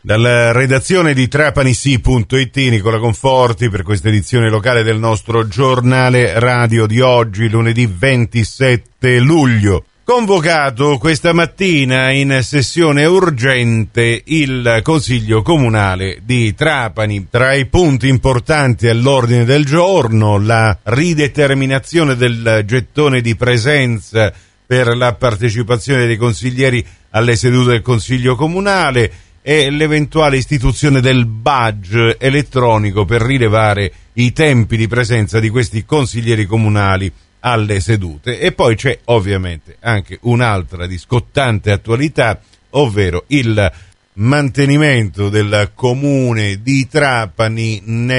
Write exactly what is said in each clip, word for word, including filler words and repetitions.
Dalla redazione di Trapani Sì punto it, Nicola Conforti, per questa edizione locale del nostro giornale radio di oggi, lunedì ventisette luglio. Convocato questa mattina in sessione urgente il Consiglio Comunale di Trapani. Tra i punti importanti all'ordine del giorno, la rideterminazione del gettone di presenza per la partecipazione dei consiglieri alle sedute del Consiglio Comunale e l'eventuale istituzione del badge elettronico per rilevare i tempi di presenza di questi consiglieri comunali alle sedute. E poi c'è ovviamente anche un'altra di scottante attualità, ovvero il mantenimento del comune di Trapani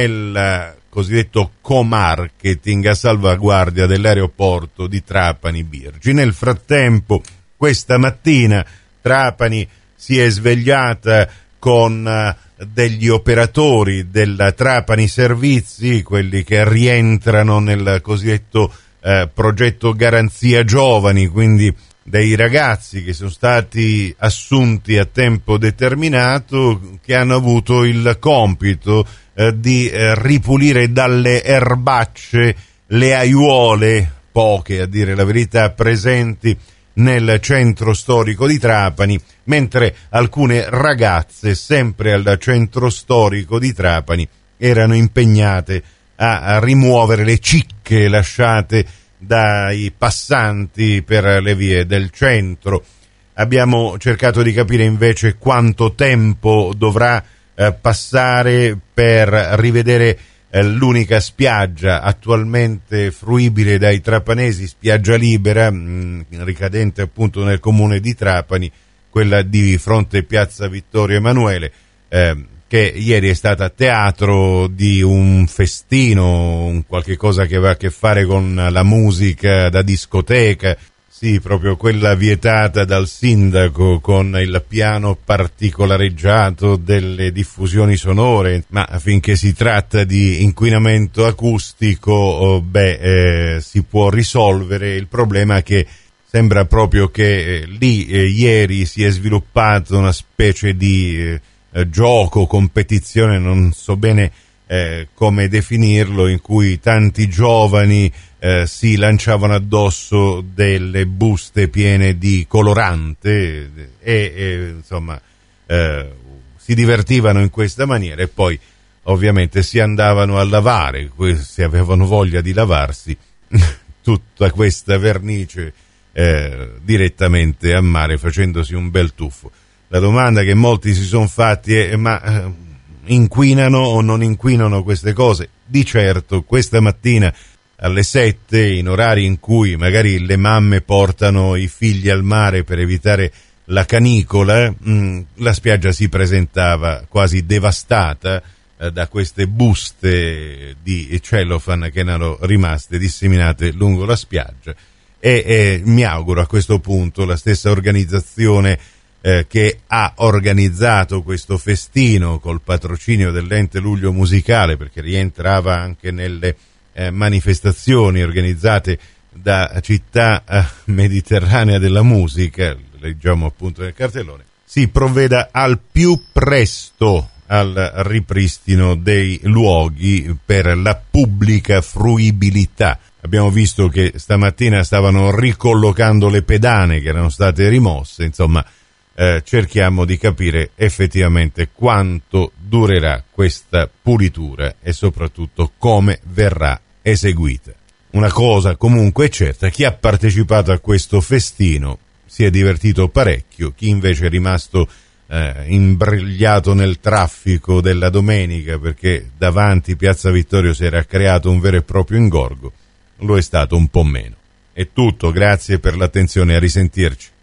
nel cosiddetto co-marketing a salvaguardia dell'aeroporto di Trapani Birgi. Nel frattempo, questa mattina Trapani si è svegliata con uh, degli operatori della Trapani Servizi, quelli che rientrano nel cosiddetto uh, progetto Garanzia Giovani, quindi dei ragazzi che sono stati assunti a tempo determinato, che hanno avuto il compito uh, di uh, ripulire dalle erbacce le aiuole, poche a dire la verità, presenti nel centro storico di Trapani, mentre alcune ragazze, sempre al centro storico di Trapani, erano impegnate a, a rimuovere le cicche lasciate dai passanti per le vie del centro. Abbiamo cercato di capire invece quanto tempo dovrà eh, passare per rivedere l'unica spiaggia attualmente fruibile dai trapanesi, spiaggia libera, mh, ricadente appunto nel comune di Trapani, quella di fronte Piazza Vittorio Emanuele, eh, che ieri è stata teatro di un festino, un qualche cosa che aveva a che fare con la musica da discoteca. Sì, proprio quella vietata dal sindaco, con il piano particolareggiato delle diffusioni sonore, ma finché si tratta di inquinamento acustico, oh, beh, eh, si può risolvere il problema, che sembra proprio che eh, lì eh, ieri si è sviluppato una specie di eh, gioco, competizione, non so bene eh, come definirlo, in cui tanti giovani Eh, si lanciavano addosso delle buste piene di colorante e, e insomma eh, si divertivano in questa maniera, e poi ovviamente si andavano a lavare, se avevano voglia di lavarsi, tutta questa vernice eh, direttamente a mare, facendosi un bel tuffo. La domanda che molti si sono fatti è: ma eh, inquinano o non inquinano queste cose? Di certo, questa mattina alle sette, in orari in cui magari le mamme portano i figli al mare per evitare la canicola, mh, la spiaggia si presentava quasi devastata eh, da queste buste di cellophane che erano rimaste disseminate lungo la spiaggia, e, e mi auguro a questo punto la stessa organizzazione eh, che ha organizzato questo festino col patrocinio dell'Ente Luglio Musicale, perché rientrava anche nelle Eh, manifestazioni organizzate da Città eh, Mediterranea della Musica, leggiamo appunto nel cartellone, si provveda al più presto al ripristino dei luoghi per la pubblica fruibilità. Abbiamo visto che stamattina stavano ricollocando le pedane che erano state rimosse, insomma eh, cerchiamo di capire effettivamente quanto durerà questa pulitura e soprattutto come verrà eseguita. Una cosa comunque è certa: chi ha partecipato a questo festino si è divertito parecchio, chi invece è rimasto eh, imbrigliato nel traffico della domenica, perché davanti Piazza Vittorio si era creato un vero e proprio ingorgo, lo è stato un po' meno. È tutto, grazie per l'attenzione, a risentirci.